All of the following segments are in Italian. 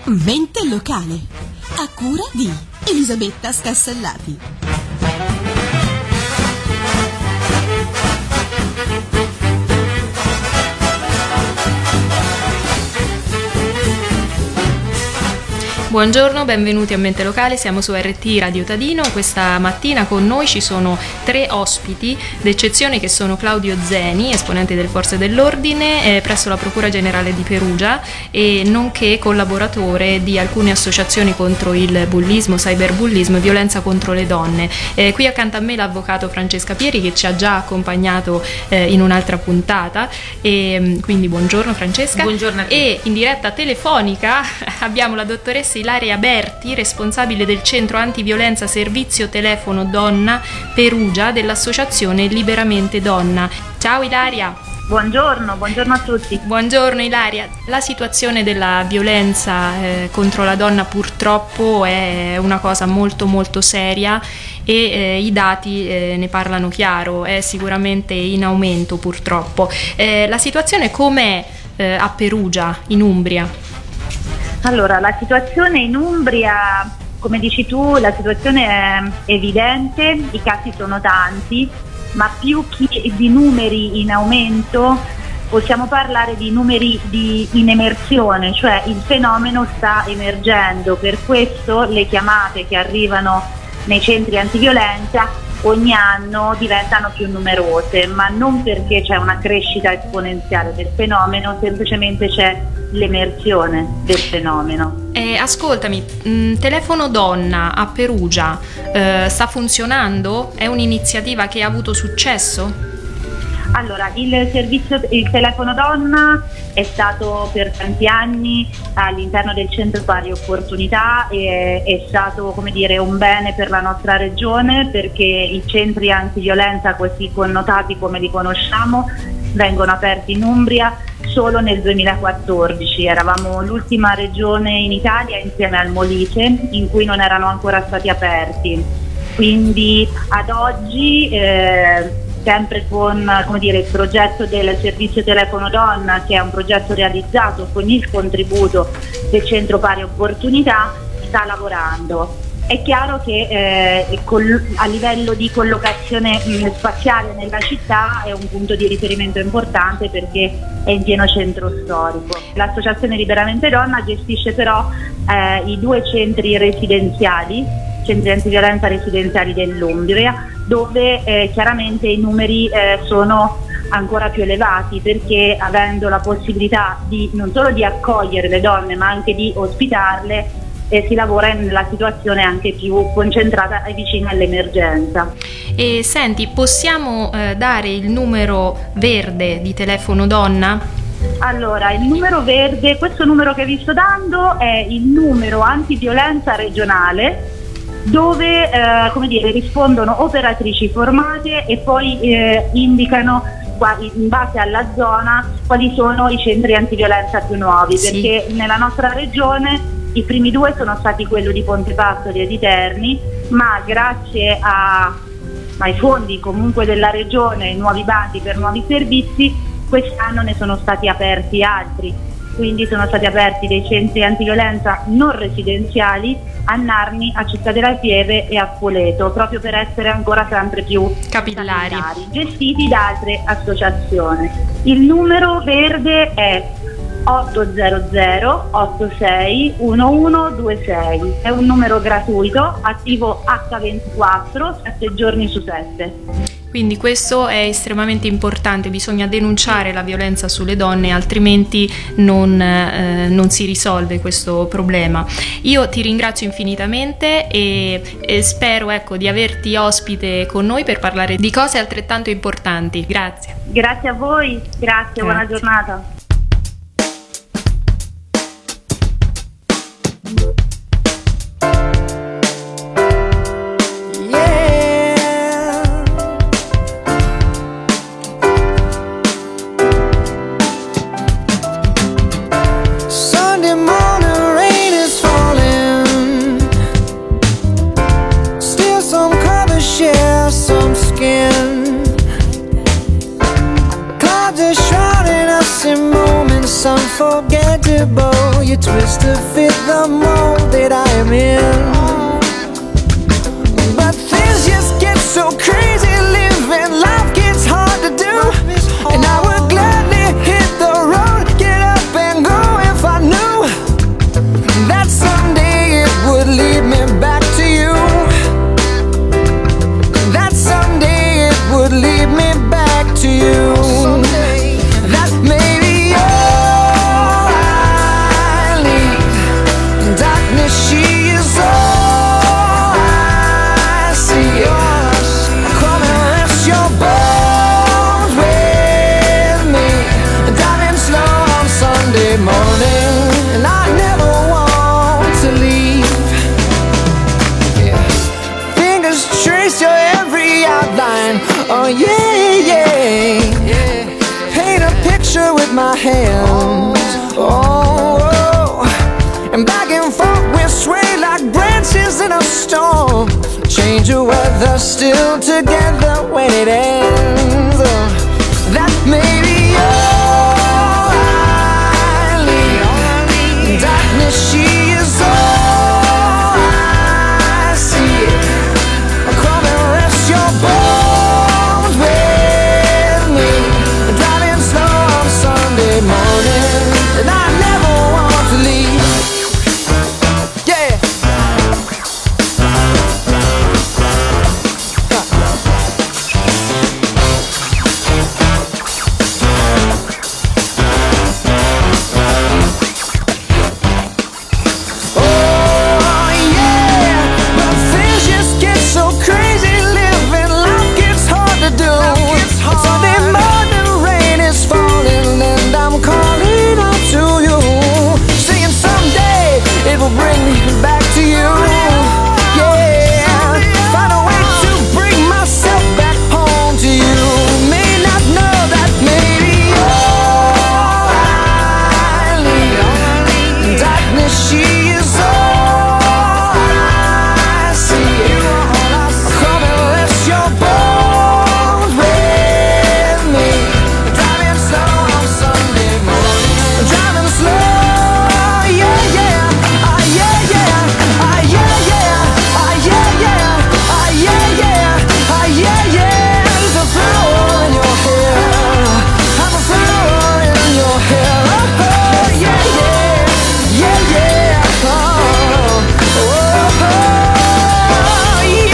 Mente locale, a cura di Elisabetta Scassellati. Buongiorno, benvenuti a Mente Locale, siamo su RT Radio Tadino. Questa mattina con noi ci sono 3 ospiti d'eccezione che sono Claudio Zeni, esponente delle Forze dell'Ordine presso la Procura Generale di Perugia e nonché collaboratore di alcune associazioni contro il bullismo, cyberbullismo e violenza contro le donne. Qui accanto a me l'avvocato Francesca Pieri che ci ha già accompagnato in un'altra puntata e quindi buongiorno Francesca. Buongiorno a te. E in diretta telefonica abbiamo la dottoressa Ilaria Berti, responsabile del centro antiviolenza servizio telefono donna Perugia dell'associazione Liberamente Donna. Ciao Ilaria. Buongiorno a tutti. Buongiorno Ilaria. La situazione della violenza contro la donna purtroppo è una cosa molto molto seria e i dati ne parlano chiaro, è sicuramente in aumento purtroppo. La situazione com'è a Perugia, in Umbria? Allora, la situazione in Umbria, come dici tu, la situazione è evidente, i casi sono tanti, ma più che di numeri in aumento possiamo parlare di numeri in emersione, cioè il fenomeno sta emergendo, per questo le chiamate che arrivano nei centri antiviolenza ogni anno diventano più numerose, ma non perché c'è una crescita esponenziale del fenomeno, semplicemente c'è l'emersione del fenomeno. Ascoltami, Telefono Donna a Perugia sta funzionando? È un'iniziativa che ha avuto successo? Allora, il telefono donna è stato per tanti anni all'interno del centro pari opportunità e è stato, come dire, un bene per la nostra regione, perché i centri antiviolenza così connotati come li conosciamo vengono aperti in Umbria solo nel 2014. Eravamo l'ultima regione in Italia insieme al Molise in cui non erano ancora stati aperti, quindi ad oggi sempre con, come dire, il progetto del servizio telefono donna, che è un progetto realizzato con il contributo del centro pari opportunità, sta lavorando. È chiaro che a livello di collocazione spaziale nella città è un punto di riferimento importante perché è in pieno centro storico. L'associazione Liberamente Donna gestisce però i 2 centri residenziali, centri antiviolenza residenziali dell'Umbria, dove chiaramente i numeri sono ancora più elevati, perché avendo la possibilità non solo di accogliere le donne ma anche di ospitarle, si lavora nella situazione anche più concentrata e vicina all'emergenza. E senti, possiamo dare il numero verde di telefono donna? Allora, il numero verde, questo numero che vi sto dando è il numero antiviolenza regionale, dove come dire, rispondono operatrici formate e poi indicano in base alla zona quali sono i centri antiviolenza più nuovi, sì. Perché nella nostra regione i primi 2 sono stati quello di Pontepastori e di Terni, ma grazie ai fondi comunque della regione, i nuovi bandi per nuovi servizi, quest'anno ne sono stati aperti altri, quindi sono stati aperti dei centri antiviolenza non residenziali a Narni, a Città della Pieve e a Spoleto, proprio per essere ancora sempre più capillari, gestiti da altre associazioni. Il numero verde è 800 86 1126, è un numero gratuito, attivo H24, 7 giorni su 7. Quindi questo è estremamente importante, bisogna denunciare la violenza sulle donne, altrimenti non si risolve questo problema. Io ti ringrazio infinitamente e spero di averti ospite con noi per parlare di cose altrettanto importanti. Grazie. Grazie a voi, grazie. Buona giornata. Clouds are shrouding us in unforgettable. You twist to fit the mold that I am in. But things just get so crazy, living life gets hard to do. And I would gladly hit the road, get up and go if I knew that someday it would lead me back to you. That someday it would lead me back to you. That maybe all I need. Darkness, she is all I see. Come and rest your bones with me. Driving slow on Sunday morning, and I never want to leave. Yeah. Fingers trace your every outline. Oh yeah, yeah. Paint a picture with my hands. Oh, and back and forth we sway like branches in a storm. Change the weather, still together when it ends. That may be all I need. Darkness, she is all I see. Come and rest your bones with me. Driving slow on Sunday morning, and I never want to leave. Yeah. Oh yeah, but things just get so crazy, living life gets hard to do. Sunday morning rain is falling, and I'm calling out to you, saying someday it will bring me back to you. Yeah, find a way to bring myself back home to you. May not know that maybe all I need. Darkness, she is all I see. Come and rest your bones with me. Driving slow on Sunday morning. Driving slow, yeah, yeah. Ah, yeah, yeah. Ah, yeah, yeah. Ah, yeah, yeah. Ah, yeah, yeah. Ah, yeah, yeah. There's a flower in your hair. I'm a flower in your hair. Oh, yeah, yeah. Yeah, yeah. Oh, oh, oh, yeah.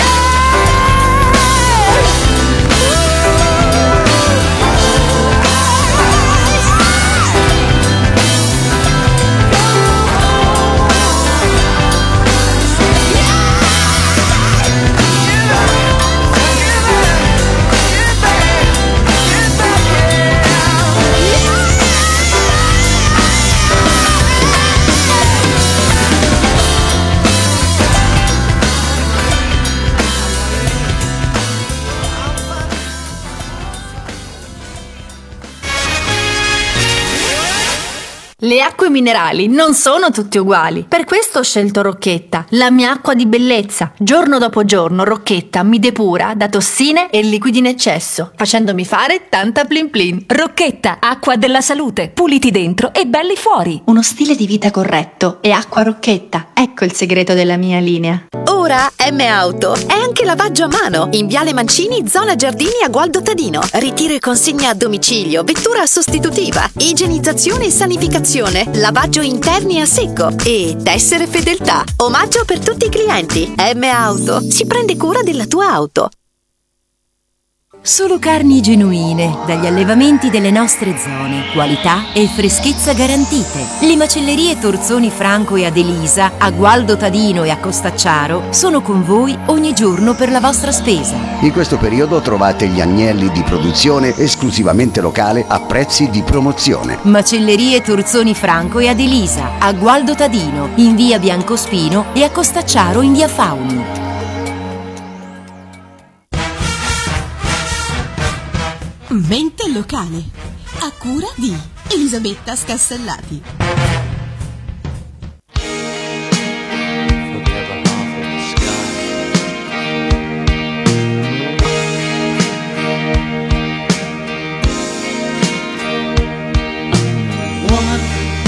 Le acque minerali non sono tutte uguali. Per questo ho scelto Rocchetta, la mia acqua di bellezza. Giorno dopo giorno Rocchetta mi depura da tossine e liquidi in eccesso, facendomi fare tanta plin plin. Rocchetta, acqua della salute, puliti dentro e belli fuori. Uno stile di vita corretto e acqua Rocchetta. Ecco il segreto della mia linea. Ora M-Auto è anche lavaggio a mano in Viale Mancini, zona Giardini a Gualdo Tadino. Ritiro e consegna a domicilio, vettura sostitutiva, igienizzazione e sanificazione, lavaggio interni a secco e tessere fedeltà. Omaggio per tutti i clienti. M-Auto si prende cura della tua auto. Solo carni genuine, dagli allevamenti delle nostre zone, qualità e freschezza garantite. Le macellerie Torzoni Franco e Adelisa, a Gualdo Tadino e a Costacciaro, sono con voi ogni giorno per la vostra spesa. In questo periodo trovate gli agnelli di produzione esclusivamente locale a prezzi di promozione. Macellerie Torzoni Franco e Adelisa, a Gualdo Tadino, in via Biancospino e a Costacciaro in via Fauni. Mente locale, a cura di Elisabetta Scastellati. Woman,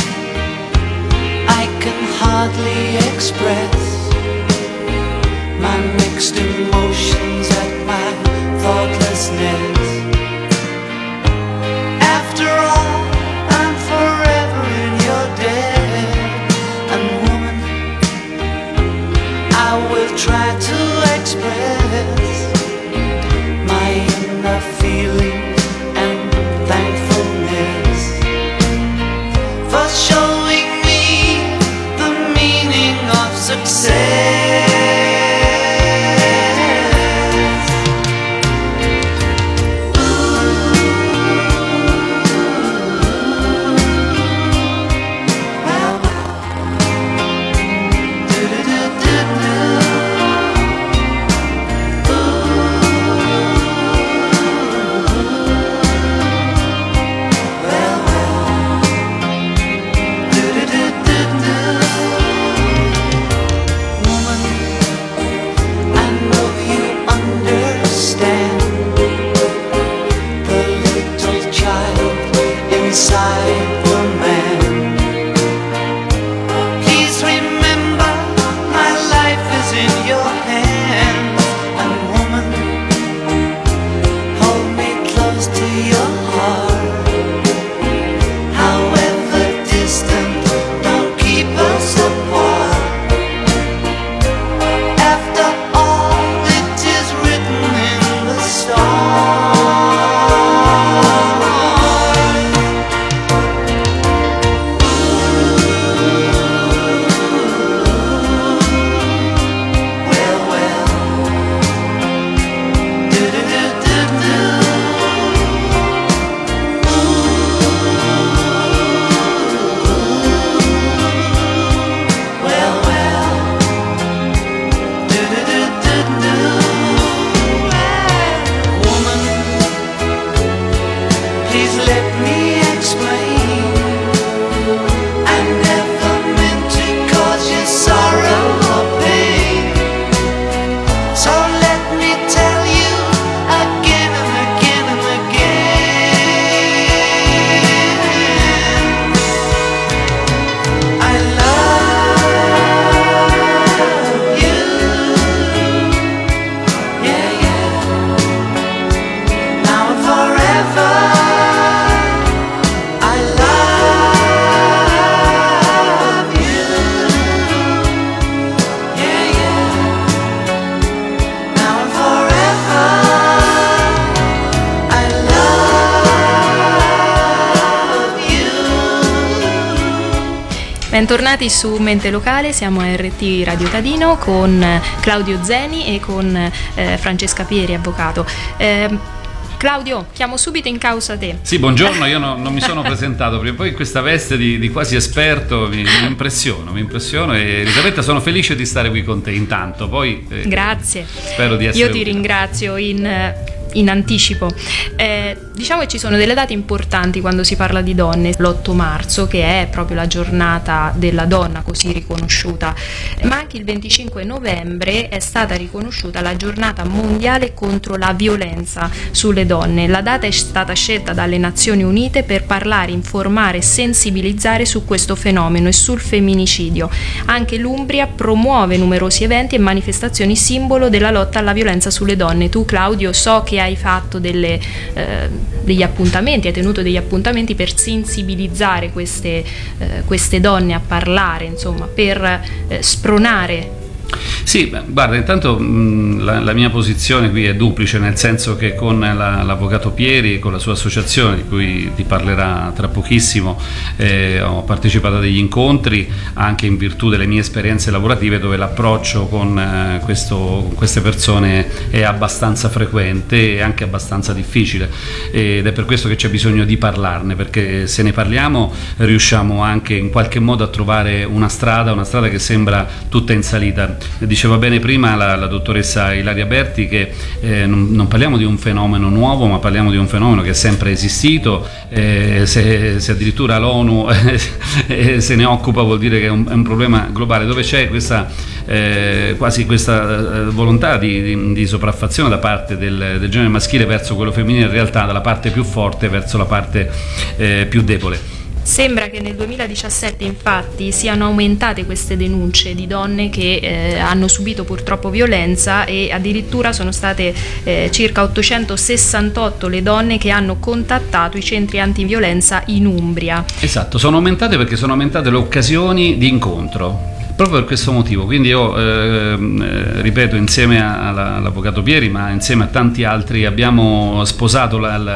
Bentornati su Mente Locale, siamo a RT Radio Tadino con Claudio Zeni e con Francesca Pieri, avvocato. Claudio, chiamo subito in causa te. Sì, buongiorno, io non mi sono presentato prima, poi in questa veste di quasi esperto mi impressiono e Elisabetta, sono felice di stare qui con te intanto, poi grazie. Spero di essere Io ti ringrazio in anticipo. Diciamo che ci sono delle date importanti quando si parla di donne, l'8 marzo che è proprio la giornata della donna così riconosciuta, ma anche il 25 novembre è stata riconosciuta la giornata mondiale contro la violenza sulle donne. La data è stata scelta dalle Nazioni Unite per parlare, informare e sensibilizzare su questo fenomeno e sul femminicidio. Anche l'Umbria promuove numerosi eventi e manifestazioni simbolo della lotta alla violenza sulle donne. Tu, Claudio, so che hai fatto degli appuntamenti, hai tenuto degli appuntamenti per sensibilizzare queste donne a parlare, insomma, per spronare. Sì, guarda, intanto la mia posizione qui è duplice, nel senso che con l'avvocato Pieri e con la sua associazione, di cui ti parlerà tra pochissimo, ho partecipato a degli incontri anche in virtù delle mie esperienze lavorative, dove l'approccio con queste persone è abbastanza frequente e anche abbastanza difficile, ed è per questo che c'è bisogno di parlarne, perché se ne parliamo riusciamo anche in qualche modo a trovare una strada che sembra tutta in salita. Diceva bene prima la dottoressa Ilaria Berti che non parliamo di un fenomeno nuovo, ma parliamo di un fenomeno che è sempre esistito. Se addirittura l'ONU se ne occupa, vuol dire che è un problema globale, dove c'è quasi questa volontà di sopraffazione da parte del genere maschile verso quello femminile, in realtà dalla parte più forte verso la parte più debole. Sembra che nel 2017 infatti siano aumentate queste denunce di donne che hanno subito purtroppo violenza, e addirittura sono state circa 868 le donne che hanno contattato i centri antiviolenza in Umbria. Esatto, sono aumentate perché sono aumentate le occasioni di incontro. Proprio per questo motivo, quindi io ripeto, insieme all'avvocato Pieri, ma insieme a tanti altri, abbiamo sposato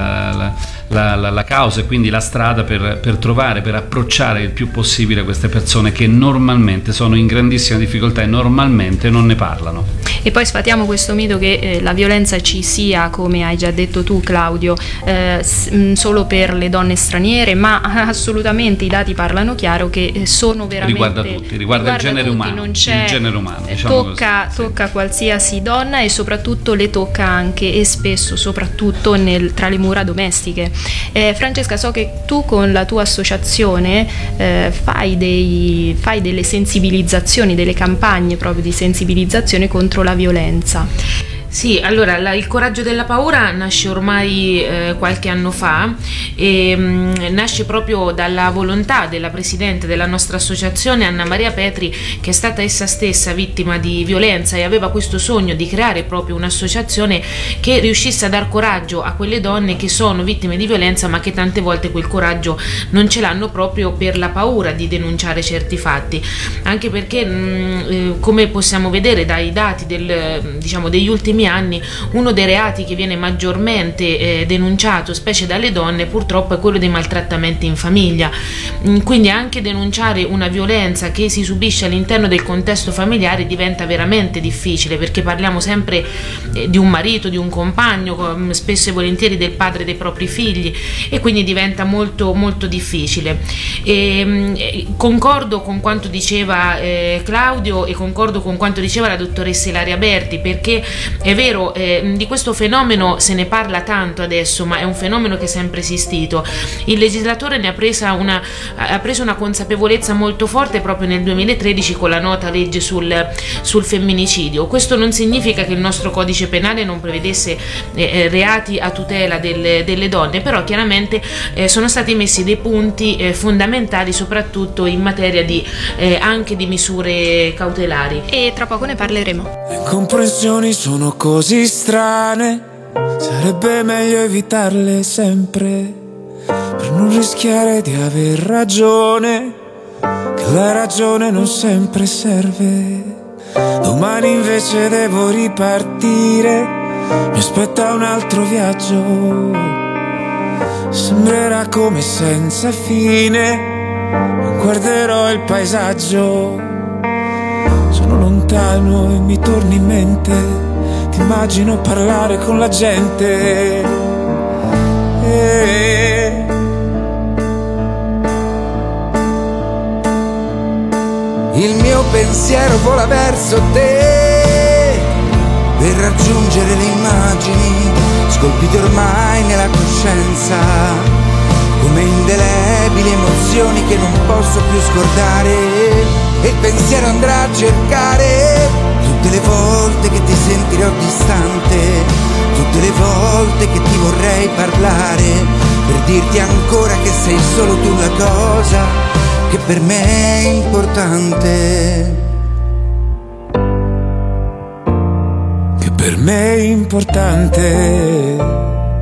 la causa e quindi la strada per trovare, per approcciare il più possibile queste persone che normalmente sono in grandissima difficoltà e normalmente non ne parlano. E poi sfatiamo questo mito che la violenza ci sia, come hai già detto tu, Claudio, solo per le donne straniere, ma assolutamente i dati parlano chiaro che sono veramente... Riguarda tutti, riguarda il genere umano, non c'è, il genere umano, diciamo tocca qualsiasi donna, e soprattutto le tocca anche e spesso soprattutto tra le mura domestiche. Francesca, so che tu con la tua associazione fai delle sensibilizzazioni, delle campagne proprio di sensibilizzazione contro la violenza. Sì, allora il coraggio della paura nasce ormai qualche anno fa e nasce proprio dalla volontà della presidente della nostra associazione, Anna Maria Petri, che è stata essa stessa vittima di violenza e aveva questo sogno di creare proprio un'associazione che riuscisse a dar coraggio a quelle donne che sono vittime di violenza, ma che tante volte quel coraggio non ce l'hanno proprio per la paura di denunciare certi fatti, anche perché come possiamo vedere dai dati degli ultimi anni, uno dei reati che viene maggiormente denunciato, specie dalle donne, purtroppo è quello dei maltrattamenti in famiglia. Quindi anche denunciare una violenza che si subisce all'interno del contesto familiare diventa veramente difficile, perché parliamo sempre di un marito, di un compagno, spesso e volentieri del padre dei propri figli, e quindi diventa molto molto difficile. Concordo con quanto diceva Claudio e concordo con quanto diceva la dottoressa Ilaria Berti, perché è vero, di questo fenomeno se ne parla tanto adesso, ma è un fenomeno che è sempre esistito. Il legislatore ne ha preso una consapevolezza molto forte proprio nel 2013 con la nota legge sul femminicidio. Questo non significa che il nostro codice penale non prevedesse reati a tutela delle donne, però chiaramente sono stati messi dei punti fondamentali, soprattutto in materia anche di misure cautelari. E tra poco ne parleremo. Le incomprensioni sono così strane, sarebbe meglio evitarle sempre, per non rischiare di aver ragione, che la ragione non sempre serve. Domani invece devo ripartire, mi aspetta un altro viaggio, sembrerà come senza fine, guarderò il paesaggio. Sono lontano e mi torni in mente, ti immagino parlare con la gente. Il mio pensiero vola verso te per raggiungere le immagini scolpite ormai nella coscienza, come indelebili emozioni che non posso più scordare. E il pensiero andrà a cercare tutte le volte che ti sentirò distante, tutte le volte che ti vorrei parlare, per dirti ancora che sei solo tu la cosa che per me è importante. Che per me è importante.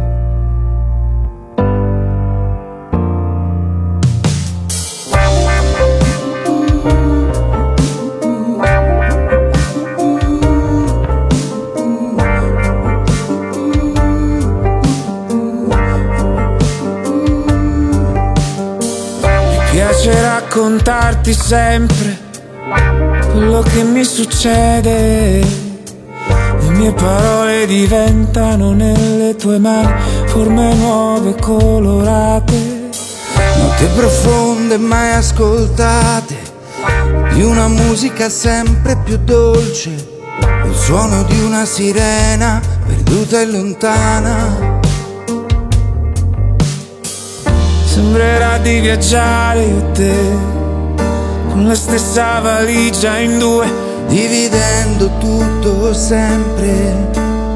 Raccontarti sempre quello che mi succede. Le mie parole diventano nelle tue mani forme nuove colorate, note profonde mai ascoltate, di una musica sempre più dolce, il suono di una sirena perduta e lontana. Sembrerà di viaggiare io e te con la stessa valigia in due, dividendo tutto sempre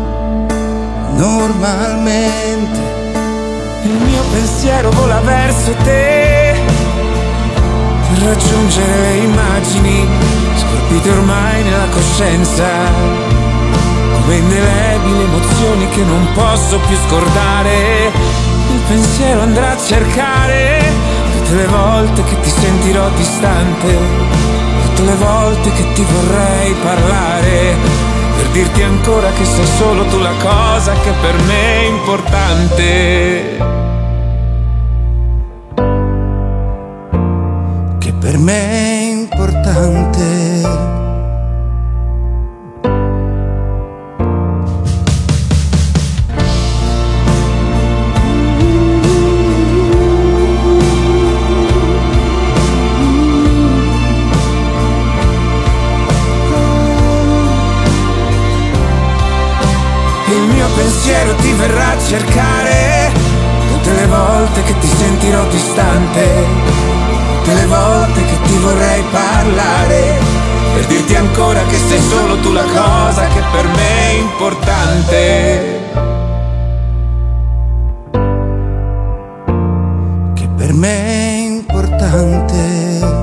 normalmente. Il mio pensiero vola verso te per raggiungere le immagini scolpite ormai nella coscienza, come indelebili emozioni che non posso più scordare. Il pensiero andrà a cercare tutte le volte che ti sentirò distante, tutte le volte che ti vorrei parlare, per dirti ancora che sei solo tu la cosa che per me è importante. Che per me è importante. Pensiero ti verrà a cercare tutte le volte che ti sentirò distante, tutte le volte che ti vorrei parlare, per dirti ancora che sei solo tu la cosa che per me è importante. Che per me è importante.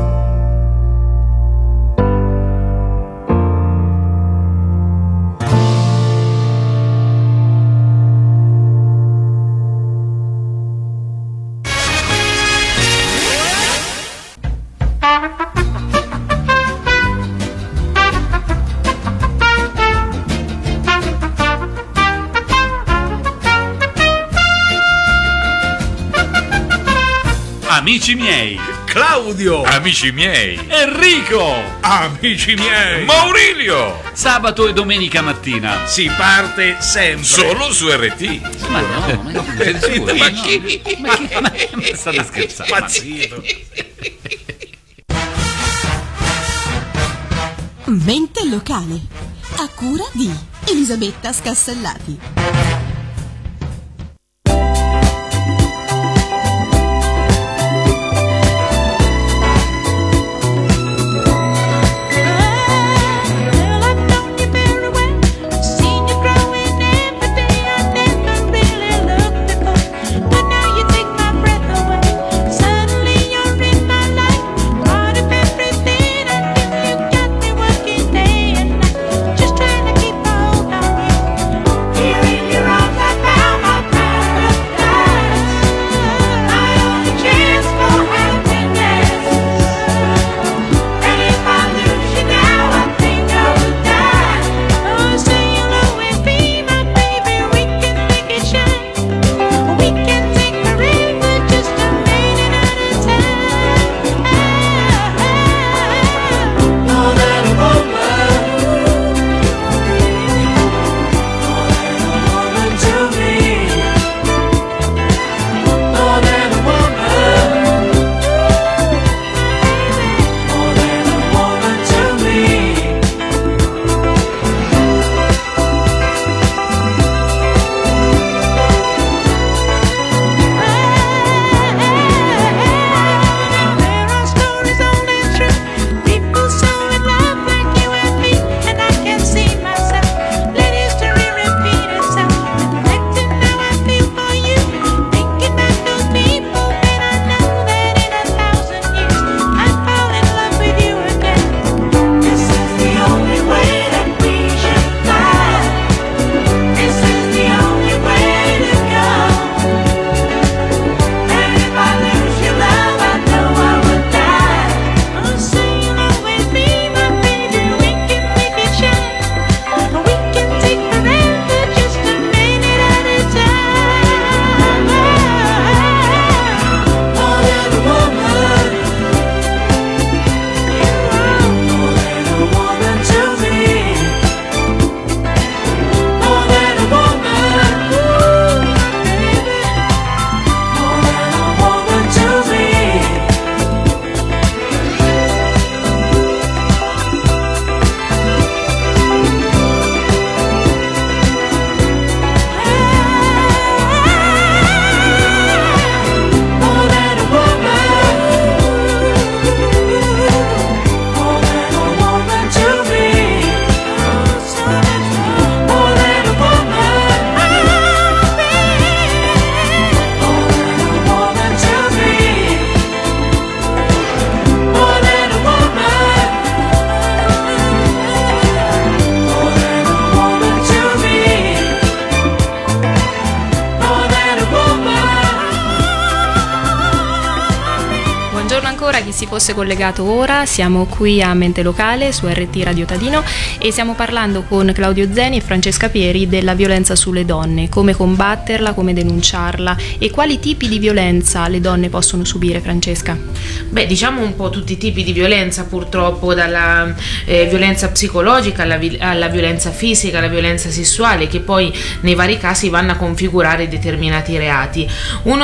Amici miei, Claudio, amici miei, Enrico, amici miei, Maurilio. Sabato e domenica mattina si parte sempre solo su RT. Ma no, ma siete sicuri? Ma chi? Ma state scherzando? Pazzito. Mente locale, a cura di Elisabetta Scassellati. Here in your ancora chi si fosse collegato ora, siamo qui a Mente Locale su RT Radio Tadino e stiamo parlando con Claudio Zeni e Francesca Pieri della violenza sulle donne, come combatterla, come denunciarla e quali tipi di violenza le donne possono subire, Francesca? Beh, diciamo un po' tutti i tipi di violenza, purtroppo, dalla violenza psicologica alla violenza fisica, alla violenza sessuale, che poi nei vari casi vanno a configurare determinati reati. Una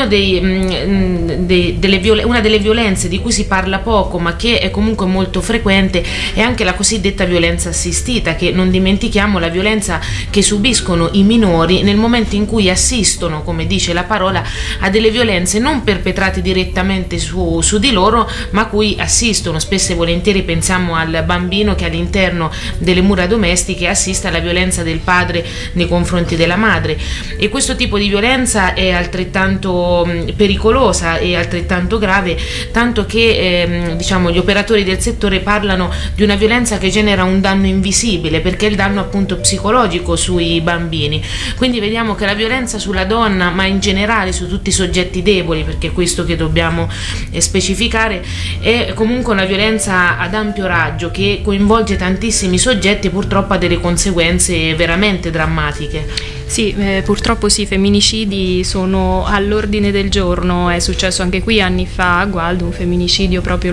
delle violenze di cui si parla poco ma che è comunque molto frequente è anche la cosiddetta violenza assistita, che non dimentichiamo la violenza che subiscono i minori nel momento in cui assistono, come dice la parola, a delle violenze non perpetrate direttamente su di loro, ma a cui assistono. Spesso e volentieri pensiamo al bambino che all'interno delle mura domestiche assiste alla violenza del padre nei confronti della madre, e questo tipo di violenza è altrettanto pericolosa e altrettanto grave, tanto che diciamo gli operatori del settore parlano di una violenza che genera un danno invisibile, perché è il danno appunto psicologico sui bambini. Quindi vediamo che la violenza sulla donna, ma in generale su tutti i soggetti deboli, perché è questo che dobbiamo specificare, è comunque una violenza ad ampio raggio che coinvolge tantissimi soggetti e purtroppo ha delle conseguenze veramente drammatiche. Sì, purtroppo sì, i femminicidi sono all'ordine del giorno. È successo anche qui anni fa a Gualdo un femminicidio proprio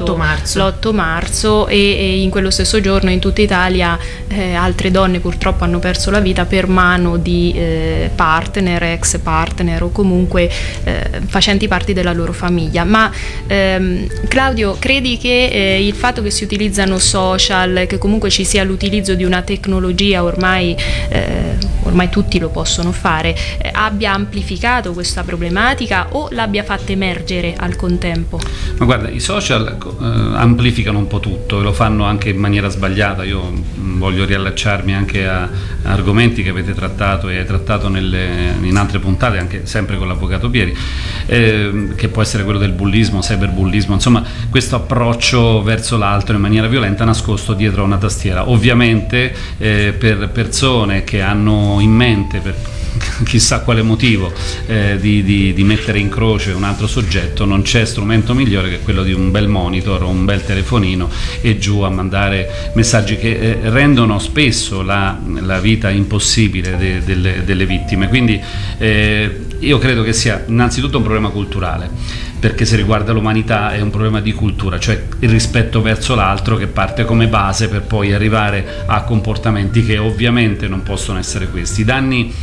l'8 marzo e in quello stesso giorno in tutta Italia altre donne purtroppo hanno perso la vita per mano di partner, ex partner o comunque facenti parte della loro famiglia. Ma Claudio, credi che il fatto che si utilizzano social, che comunque ci sia l'utilizzo di una tecnologia ormai tutti lo possono fare, abbia amplificato questa problematica o l'abbia fatta emergere al contempo? Ma guarda, i social amplificano un po' tutto e lo fanno anche in maniera sbagliata. Io voglio riallacciarmi anche a argomenti che avete trattato e hai trattato in altre puntate, anche sempre con l'avvocato Pieri, che può essere quello del bullismo, cyberbullismo, insomma questo approccio verso l'altro in maniera violenta nascosto dietro una tastiera. Ovviamente per persone che hanno in mente, per chissà quale motivo, di mettere in croce un altro soggetto, non c'è strumento migliore che quello di un bel monitor o un bel telefonino e giù a mandare messaggi che rendono spesso la vita impossibile delle vittime. Quindi io credo che sia innanzitutto un problema culturale, perché se riguarda l'umanità è un problema di cultura, cioè il rispetto verso l'altro che parte come base per poi arrivare a comportamenti che ovviamente non possono essere questi. I danni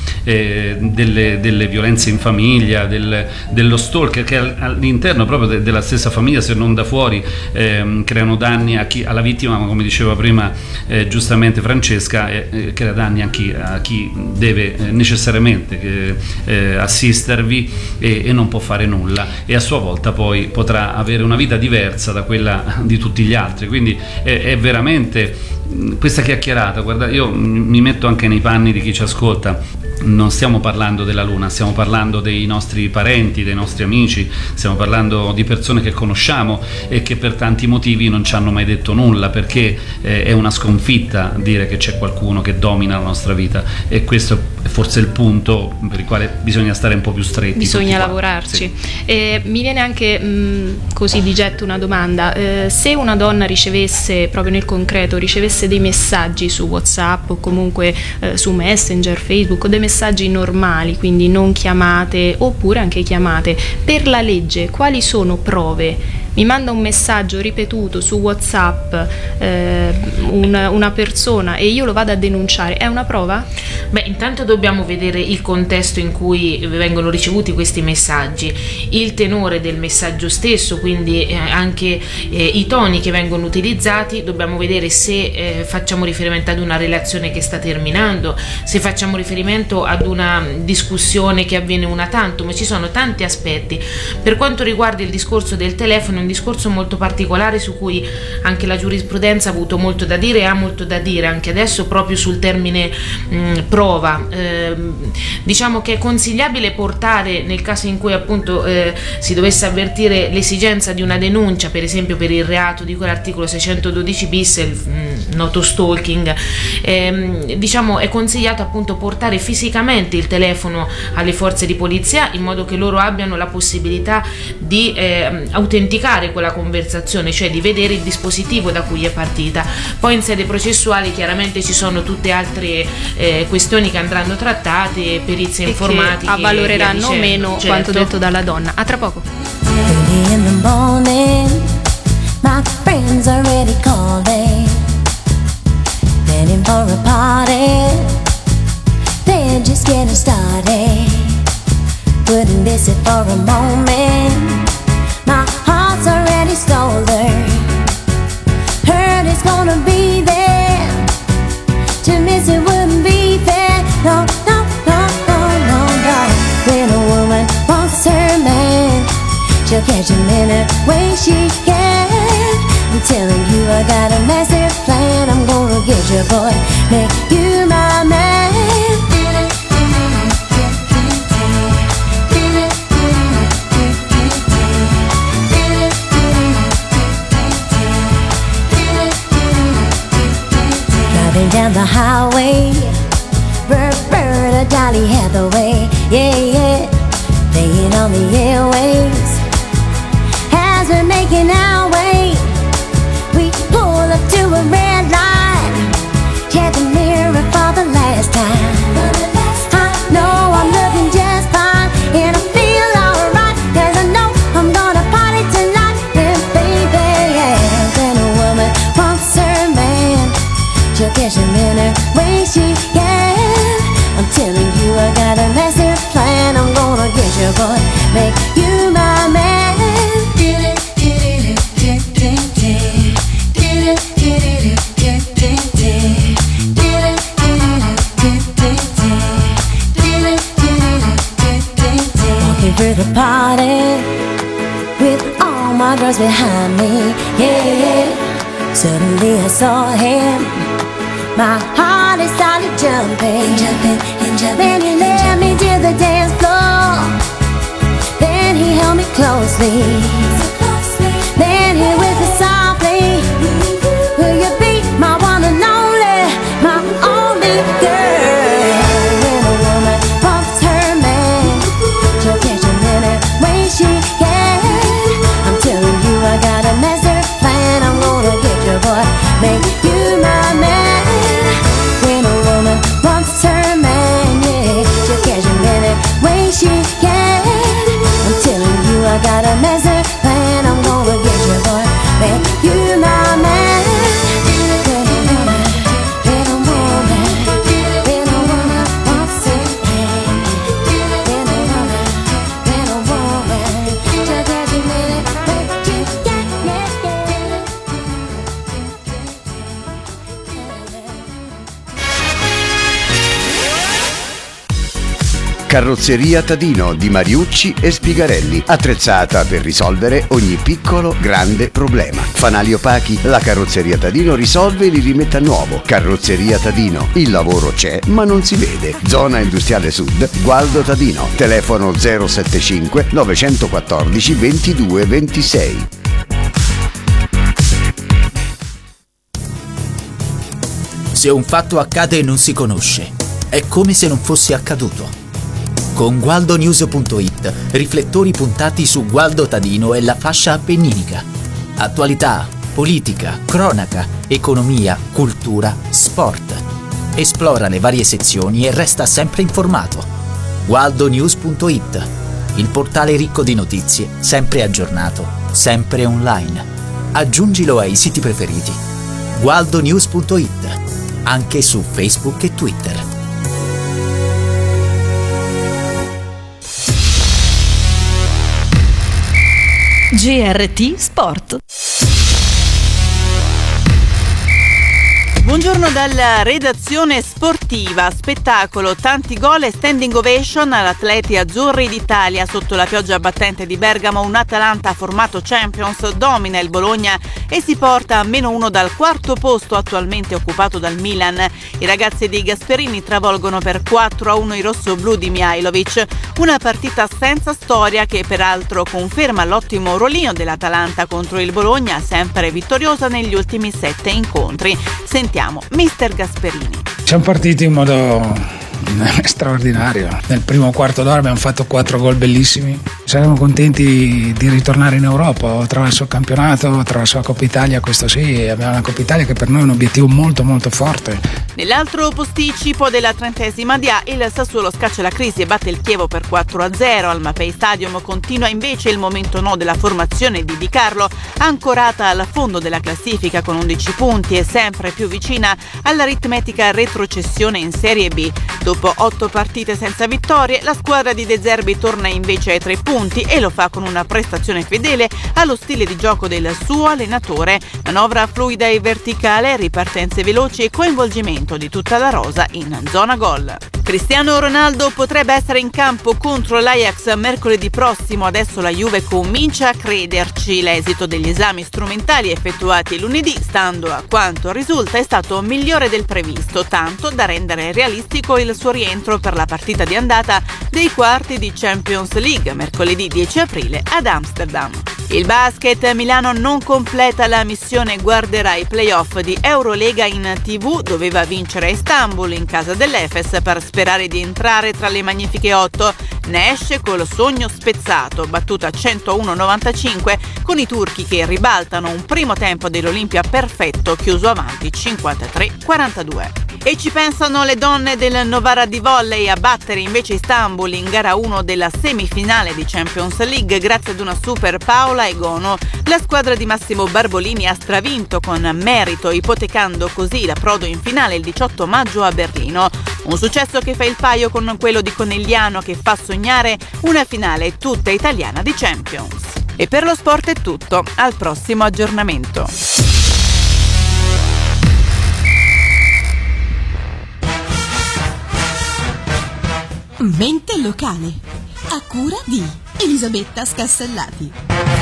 delle violenze in famiglia, dello stalker, che all'interno proprio della stessa famiglia, se non da fuori, creano danni alla vittima, ma come diceva prima giustamente Francesca, crea danni a chi deve necessariamente assistervi e non può fare nulla, e a sua volta poi potrà avere una vita diversa da quella di tutti gli altri. Quindi è veramente questa chiacchierata, guarda, io mi metto anche nei panni di chi ci ascolta. Non stiamo parlando della Luna, stiamo parlando dei nostri parenti, dei nostri amici, stiamo parlando di persone che conosciamo e che per tanti motivi non ci hanno mai detto nulla, perché è una sconfitta dire che c'è qualcuno che domina la nostra vita, e questo è forse il punto per il quale bisogna stare un po' più stretti. Bisogna lavorarci. Sì. Mi viene anche così di getto una domanda: se una donna ricevesse, proprio nel concreto, ricevesse dei messaggi su WhatsApp o comunque su Messenger, Facebook, o dei messaggi normali, quindi non chiamate oppure anche chiamate, per la legge quali sono prove? Mi manda un messaggio ripetuto su WhatsApp una persona e io lo vado a denunciare, è una prova? Beh, intanto dobbiamo vedere il contesto in cui vengono ricevuti questi messaggi, il tenore del messaggio stesso, quindi anche i toni che vengono utilizzati. Dobbiamo vedere se facciamo riferimento ad una relazione che sta terminando, se facciamo riferimento ad una discussione che avviene una tantum. Ci sono tanti aspetti. Per quanto riguarda il discorso del telefono, è un discorso molto particolare su cui anche la giurisprudenza ha avuto molto da dire e ha molto da dire anche adesso proprio sul termine prova. Diciamo che è consigliabile portare, nel caso in cui appunto si dovesse avvertire l'esigenza di una denuncia, per esempio per il reato di quell'articolo 612 bis, il noto stalking, diciamo è consigliato appunto portare fisicamente il telefono alle forze di polizia, in modo che loro abbiano la possibilità di autenticare verificare quella conversazione, cioè di vedere il dispositivo da cui è partita. Poi in sede processuale chiaramente ci sono tutte altre questioni che andranno trattate, perizie informatiche, che avvaloreranno o meno certo. quanto detto dalla donna. A tra poco. Early in the morning, my friends are already calling, planning for a party, they're just getting started, wouldn't miss it for a moment, my heart's already stolen, heard it's gonna be there, to miss it wouldn't be fair, no, no, no, no, no, no, when a woman wants her man, she'll catch him in a way she can. I'm telling you, I got a massive plan. I'm gonna get you, boy, make you my man. Driving down the highway, Roberta, Dolly Hathaway, yeah, yeah, playing on the airwaves. As we're making our way, we pull up to a red light. Check the mirror for the last time. I know I'm looking just fine, and I feel alright, 'cause I know I'm gonna party tonight. And baby, yeah, when a woman wants her man, she'll catch him in her way she can. I'm telling you, I got a massive plan. I'm gonna get you, boy, make you my man. Walking through the party with all my girls behind me, yeah, yeah. Suddenly I saw him, my heart it started jumping, jumping, and jumping. Then he led me to the dance floor, then he held me closely, then he whispered softly, will you be my one and only, my only girl? When a woman wants her man, she'll catch him in her way she can. I'm telling you, I got a master plan. I'm gonna get you, boy, make you my man. When a woman wants her man, yeah, she'll catch him in her way she can. I'm telling you, I got a master plan. I'm gonna get you, boy, make you my man. When a woman wants her man, when a woman, she'll catch him in her way she can, yeah, yeah. Carrozzeria Tadino di Mariucci e Spigarelli, attrezzata per risolvere ogni piccolo grande problema. Fanali opachi, la Carrozzeria Tadino risolve e li rimette a nuovo. Carrozzeria Tadino, il lavoro c'è ma non si vede. Zona Industriale Sud, Gualdo Tadino, telefono 075 914 22 26. Se un fatto accade e non si conosce, è come se non fosse accaduto. Con GualdoNews.it, riflettori puntati su Gualdo Tadino e la fascia appenninica. Attualità, politica, cronaca, economia, cultura, sport. Esplora le varie sezioni e resta sempre informato. GualdoNews.it, il portale ricco di notizie, sempre aggiornato, sempre online. Aggiungilo ai siti preferiti. GualdoNews.it, anche su Facebook e Twitter. GRT Sport. Buongiorno dalla redazione sportiva. Spettacolo, tanti gol e standing ovation all'Atleti Azzurri d'Italia. Sotto la pioggia battente di Bergamo, un Atalanta formato Champions domina il Bologna e si porta a -1 dal quarto posto attualmente occupato dal Milan. I ragazzi di Gasperini travolgono per 4-1 i rossoblù di Mihajlovic. Una partita senza storia che peraltro conferma l'ottimo ruolino dell'Atalanta contro il Bologna, sempre vittoriosa negli ultimi 7 incontri. Sentiamo mister Gasperini. Siamo partiti in modo straordinario. Nel primo quarto d'ora abbiamo fatto 4 gol bellissimi, saremo contenti di ritornare in Europa attraverso il campionato, attraverso la Coppa Italia. Questo sì, abbiamo una Coppa Italia che per noi è un obiettivo molto molto forte. Nell'altro posticipo della 30esima di A, il Sassuolo scaccia la crisi e batte il Chievo per 4-0. Al Mapei Stadium continua invece il momento no della formazione di Di Carlo, ancorata al fondo della classifica con 11 punti e sempre più vicina all'aritmetica retrocessione in Serie B. Dopo 8 partite senza vittorie, la squadra di De Zerbi torna invece ai 3 punti e lo fa con una prestazione fedele allo stile di gioco del suo allenatore. Manovra fluida e verticale, ripartenze veloci e coinvolgimento di tutta la rosa in zona gol. Cristiano Ronaldo potrebbe essere in campo contro l'Ajax mercoledì prossimo, adesso la Juve comincia a crederci. L'esito degli esami strumentali effettuati lunedì, stando a quanto risulta, è stato migliore del previsto, tanto da rendere realistico il suo rientro per la partita di andata dei quarti di Champions League mercoledì 10 aprile ad Amsterdam. Il basket, Milano non completa la missione, guarderà i playoff di Eurolega in TV, doveva vincere Istanbul in casa dell'Efes per sperare di entrare tra le magnifiche 8. Ne esce col sogno spezzato, battuta 101-95 con i turchi che ribaltano un primo tempo dell'Olimpia perfetto, chiuso avanti 53-42. E ci pensano le donne del Novara di volley a battere invece Istanbul in gara 1 della semifinale di Champions League grazie ad una super Paola Egono. La squadra di Massimo Barbolini ha stravinto con merito, ipotecando così l'approdo in finale il 18 maggio a Berlino. Un successo che fa il paio con quello di Conegliano, che fa sognare una finale tutta italiana di Champions. E per lo sport è tutto, al prossimo aggiornamento. Mente locale, a cura di Elisabetta Scassellati.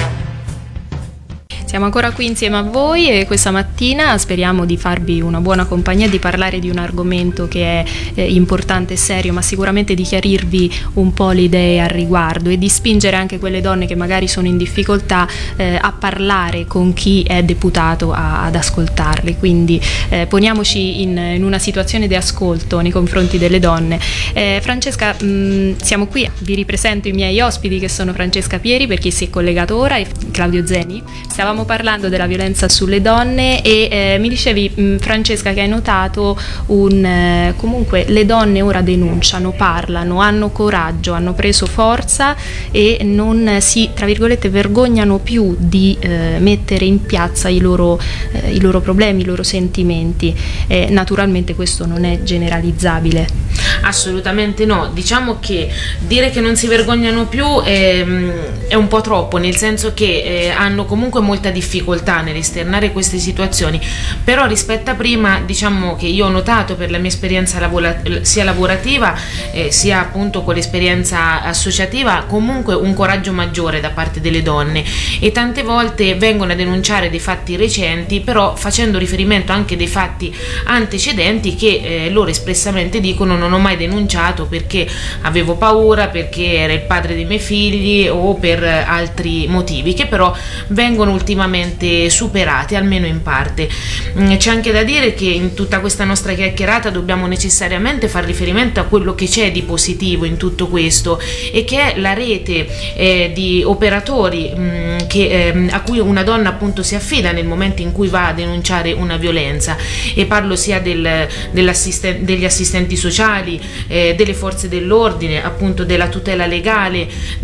Siamo ancora qui insieme a voi e questa mattina speriamo di farvi una buona compagnia, di parlare di un argomento che è importante e serio, ma sicuramente di chiarirvi un po' le idee al riguardo e di spingere anche quelle donne che magari sono in difficoltà a parlare con chi è deputato ad ascoltarle. Quindi poniamoci in una situazione di ascolto nei confronti delle donne. Francesca, siamo qui, vi ripresento i miei ospiti, che sono Francesca Pieri, per chi si è collegato ora, e Claudio Zeni. Stavamo parlando della violenza sulle donne e mi dicevi, Francesca, che hai notato comunque le donne ora denunciano, parlano, hanno coraggio, hanno preso forza e non si, tra virgolette, vergognano più di mettere in piazza i loro problemi, i loro sentimenti. Naturalmente questo non è generalizzabile. Assolutamente no, diciamo che dire che non si vergognano più è un po' troppo, nel senso che hanno comunque molta difficoltà nell'esternare queste situazioni, però rispetto a prima, diciamo che io ho notato, per la mia esperienza sia lavorativa sia appunto con l'esperienza associativa, comunque un coraggio maggiore da parte delle donne, e tante volte vengono a denunciare dei fatti recenti, però facendo riferimento anche dei fatti antecedenti che loro espressamente dicono: non ho mai denunciato perché avevo paura, perché era il padre dei miei figli o per altri motivi, che però vengono ultimamente superati, almeno in parte. C'è anche da dire che in tutta questa nostra chiacchierata dobbiamo necessariamente far riferimento a quello che c'è di positivo in tutto questo, e che è la rete di operatori a cui una donna appunto si affida nel momento in cui va a denunciare una violenza, e parlo sia degli assistenti sociali, delle forze dell'ordine, appunto della tutela legale,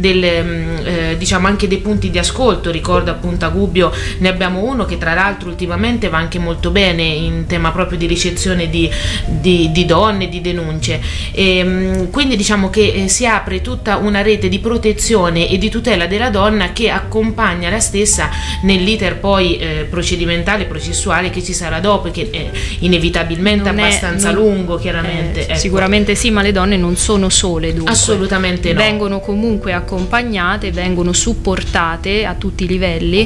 diciamo anche dei punti di ascolto. Ricordo appunto a Gubbio ne abbiamo uno che tra l'altro ultimamente va anche molto bene in tema proprio di ricezione di donne, di denunce, e quindi diciamo che si apre tutta una rete di protezione e di tutela della donna che accompagna la stessa nell'iter poi procedimentale, processuale che ci sarà dopo, che è inevitabilmente abbastanza lungo, chiaramente. Ecco. Sicuramente sì, ma le donne non sono sole, dunque. Assolutamente no. Vengono comunque accompagnate, vengono supportate a tutti i livelli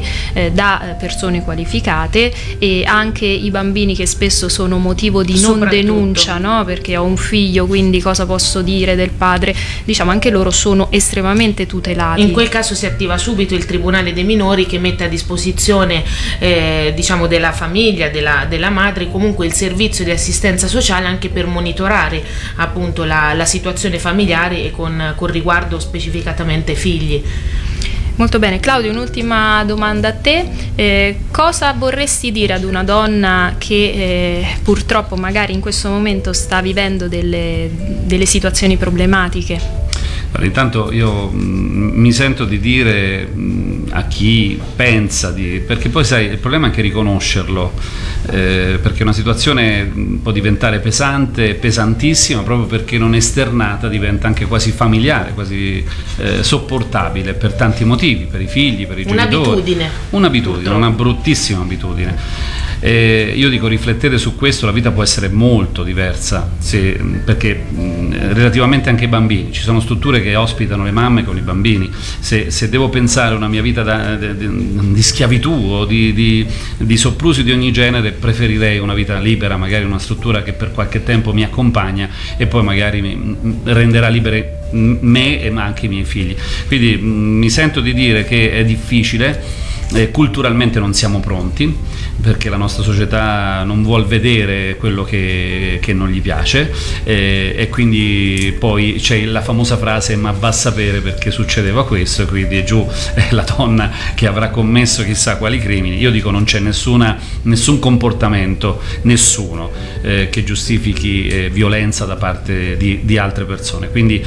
da persone qualificate, e anche i bambini che spesso sono motivo di non denuncia, no? Perché ho un figlio, quindi cosa posso dire del padre, diciamo anche loro sono estremamente tutelati. In quel caso si attiva subito il Tribunale dei minori, che mette a disposizione diciamo della famiglia, della madre, comunque il servizio di assistenza sociale, anche per monitorare appunto la situazione familiare e con riguardo specificatamente ai figli. Molto bene. Claudio, un'ultima domanda a te. Cosa vorresti dire ad una donna che purtroppo magari in questo momento sta vivendo delle situazioni problematiche? Allora, intanto io mi sento di dire a chi pensa perché poi sai, il problema è anche riconoscerlo, perché una situazione può diventare pesante, pesantissima, proprio perché non esternata diventa anche quasi familiare, quasi sopportabile per tanti motivi, per i figli, per i genitori. Un'abitudine, una bruttissima abitudine. Io dico, riflettete su questo, la vita può essere molto diversa, perché relativamente anche ai bambini, ci sono strutture che ospitano le mamme con i bambini. Se devo pensare a una mia vita di schiavitù o di soprusi di ogni genere, preferirei una vita libera, magari una struttura che per qualche tempo mi accompagna e poi magari mi renderà libere me ma anche i miei figli. Quindi mi sento di dire che è difficile. Culturalmente non siamo pronti, perché la nostra società non vuol vedere quello che non gli piace, e quindi poi c'è la famosa frase: ma va a sapere perché succedeva questo, quindi giù la donna che avrà commesso chissà quali crimini. Io dico, non c'è nessun comportamento, nessuno che giustifichi violenza da parte di altre persone, quindi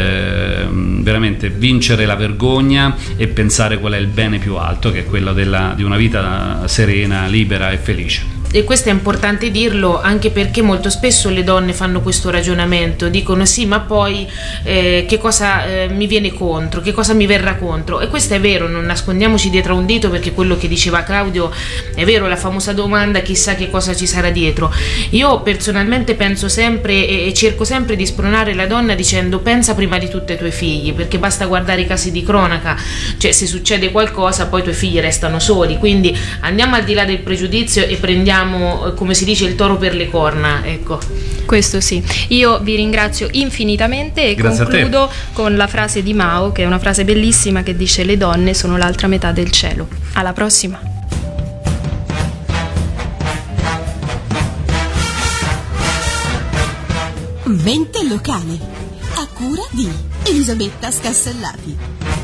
veramente vincere la vergogna e pensare qual è il bene più alto, che è quello di una vita serena, libera e felice. E questo è importante dirlo, anche perché molto spesso le donne fanno questo ragionamento, dicono sì, ma poi che cosa mi viene contro, che cosa mi verrà contro. E questo è vero, non nascondiamoci dietro a un dito, perché quello che diceva Claudio è vero, la famosa domanda chissà che cosa ci sarà dietro. Io personalmente penso sempre e cerco sempre di spronare la donna dicendo: pensa prima di tutto ai tuoi figli, perché basta guardare i casi di cronaca, cioè se succede qualcosa poi i tuoi figli restano soli, quindi andiamo al di là del pregiudizio e prendiamo, come si dice, il toro per le corna, ecco. Questo sì. Io vi ringrazio infinitamente e Grazie concludo con la frase di Mao, che è una frase bellissima, che dice: le donne sono l'altra metà del cielo. Alla prossima. Mente locale, a cura di Elisabetta Scassellati.